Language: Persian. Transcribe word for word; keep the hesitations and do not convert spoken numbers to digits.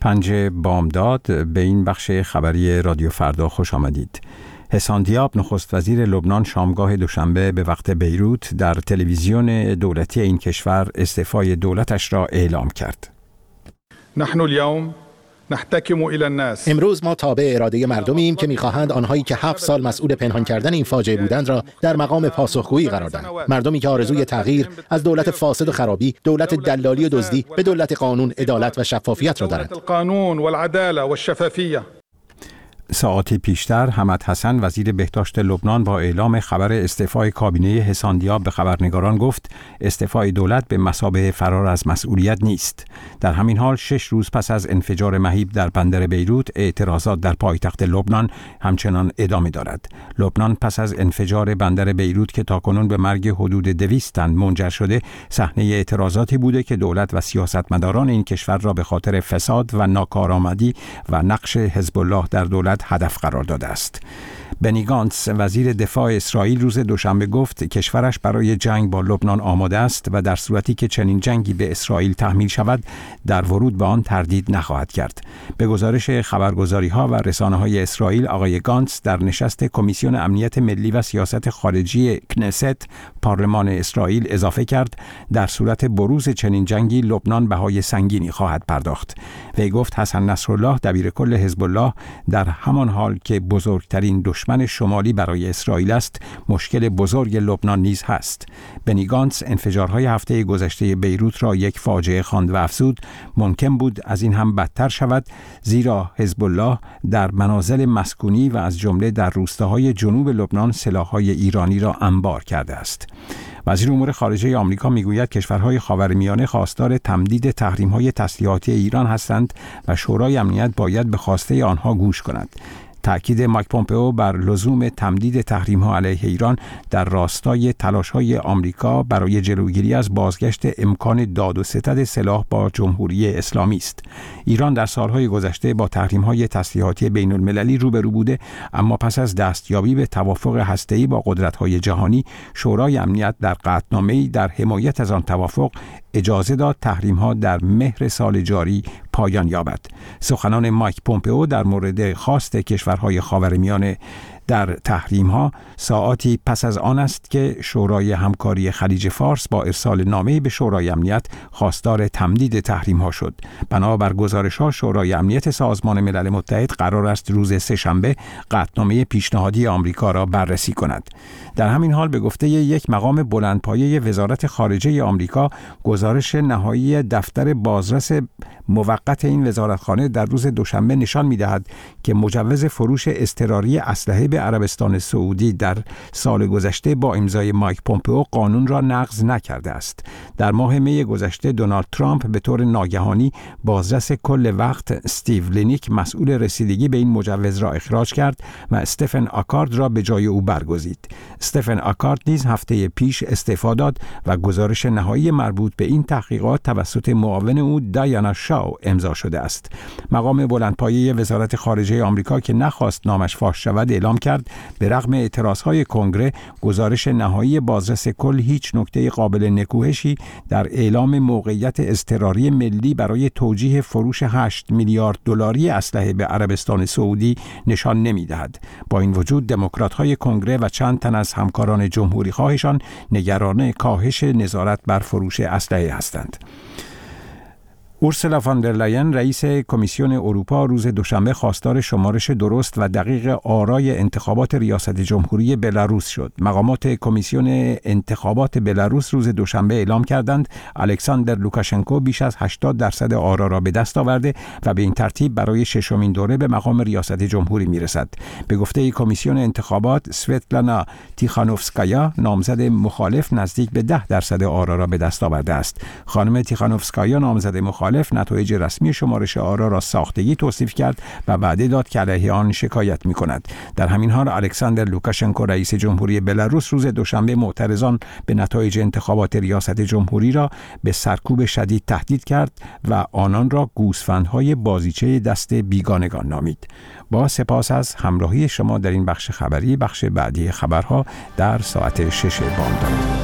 پنج بامداد به این بخش خبری رادیو فردا خوش آمدید. حسان دیاب نخست وزیر لبنان شامگاه دوشنبه به وقت بیروت در تلویزیون دولتی این کشور استعفای دولتش را اعلام کرد. نحن اليوم نحتكم الى الناس. امروز ما تابع اراده مردمیم که می‌خواهند آنهایی که هفت سال مسئول پنهان کردن این فاجعه بودند را در مقام پاسخگویی قرار دهند. مردمی که آرزوی تغییر از دولت فاسد و خرابی، دولت دلالی و دزدی به دولت قانون، عدالت و شفافیت را دارند. القانون والعداله والشفافیه. ساعتی پیشتر حمد حسن وزیر بهداشت لبنان با اعلام خبر استعفای کابینه حسان دیاب به خبرنگاران گفت استعفای دولت به مثابه فرار از مسئولیت نیست. در همین حال شش روز پس از انفجار مهیب در بندر بیروت اعتراضات در پایتخت لبنان همچنان ادامه دارد. لبنان پس از انفجار بندر بیروت که تاکنون به مرگ حدود دویست تن منجر شده صحنه اعتراضاتی بوده که دولت و سیاستمداران این کشور را به خاطر فساد و ناکارآمدی و نقش حزب الله در دولت هدف قرار داده است. بنی گانتس وزیر دفاع اسرائیل روز دوشنبه گفت کشورش برای جنگ با لبنان آماده است و در صورتی که چنین جنگی به اسرائیل تحمیل شود در ورود به آن تردید نخواهد کرد. به گزارش خبرگزاری‌ها و رسانه‌های اسرائیل آقای گانتس در نشست کمیسیون امنیت ملی و سیاست خارجی کنست پارلمان اسرائیل اضافه کرد در صورت بروز چنین جنگی لبنان بهای سنگینی خواهد پرداخت. وی گفت حسن نصرالله دبیرکل حزب الله در همان حال که بزرگترین دشمن شمالی برای اسرائیل است مشکل بزرگ لبنان نیز هست. بنی گانتس انفجارهای هفته گذشته بیروت را یک فاجعه خواند و افزود ممکن بود از این هم بدتر شود زیرا حزب الله در منازل مسکونی و از جمله در روستاهای جنوب لبنان سلاح‌های ایرانی را انبار کرده است. وزیر امور خارجه آمریکا میگوید کشورهای خاورمیانه خواستار تمدید تحریم‌های تسلیحاتی ایران هستند و شورای امنیت باید به خواسته آنها گوش کند. تأکید مایک پومپئو بر لزوم تمدید تحریم‌ها علیه ایران در راستای تلاش‌های آمریکا برای جلوگیری از بازگشت امکان داد و ستد سلاح با جمهوری اسلامی است. ایران در سالهای گذشته با تحریم‌های تسلیحاتی بین‌المللی روبرو بوده، اما پس از دستیابی به توافق هسته‌ای با قدرت‌های جهانی، شورای امنیت در قطعنامه‌ای در حمایت از آن توافق اجازه داد تحریم‌ها در مهر سال جاری پایان یابد. سخنان مایک پومپئو در مورد خواست کشورهای خاورمیانه در تحریم‌ها ساعاتی پس از آن است که شورای همکاری خلیج فارس با ارسال نامه‌ای به شورای امنیت خواستار تمدید تحریم‌ها شد. بنابر گزارش‌ها شورای امنیت سازمان ملل متحد قرار است روز سه‌شنبه قطعنامه پیشنهادی آمریکا را بررسی کند. در همین حال به گفته یک مقام بلندپایه وزارت خارجه آمریکا گزارش نهایی دفتر بازرس موقت این وزارتخانه در روز دوشنبه نشان می‌دهد که مجوز فروش اضطراری اسلحه به عربستان سعودی در سال گذشته با امضای مایک پومپئو قانون را نقض نکرده است. در ماه می گذشته دونالد ترامپ به طور ناگهانی بازرس کل وقت استیو لینیک مسئول رسیدگی به این مجوز را اخراج کرد و استفن آکارد را به جای او برگزید. استفن آکارد نیز هفته پیش استعفا داد و گزارش نهایی مربوط به این تحقیقات توسط معاون او دایانا شاو امضا شده است. مقام بلندپایه وزارت خارجه آمریکا که نخواست نامش فاش شود اعلام کرد به رغم اعتراضهای کنگره گزارش نهایی بازرس کل هیچ نکته قابل نکوهشی در اعلام موقعیت اضطراری ملی برای توجیه فروش هشت میلیارد دلاری اسلحه به عربستان سعودی نشان نمی‌دهد. با این وجود دموکرات‌های کنگره و چند تن از همکاران جمهوری خواهشان نگران کاهش نظارت بر فروش اسلحه هستند. اورسولا فاندرلاین رئیس کمیسیون اروپا روز دوشنبه خواستار شمارش درست و دقیق آرای انتخابات ریاست جمهوری بلاروس شد. مقامات کمیسیون انتخابات بلاروس روز دوشنبه اعلام کردند الکساندر لوکاشنکو بیش از هشتاد درصد آرا را به دست آورده و به این ترتیب برای ششمین دوره به مقام ریاست جمهوری میرسد. به گفته کمیسیون انتخابات سویتلانا تیخانوفسکایا نامزد مخالف نزدیک به ده درصد آرا را به دست آورده است. خانم تیخانوفسکایا نامزد مخالف نتایج رسمی شمارش آرا را ساختگی توصیف کرد و وعده داد که علیه آن شکایت می‌کند. در همین حال الکساندر لوکاشنکو رئیس جمهوری بلاروس روز دوشنبه معترضان به نتایج انتخابات ریاست جمهوری را به سرکوب شدید تهدید کرد و آنان را گوسفندهای بازیچه دست بیگانگان نامید. با سپاس از همراهی شما در این بخش خبری. بخش بعدی خبرها در ساعت شش بامداد.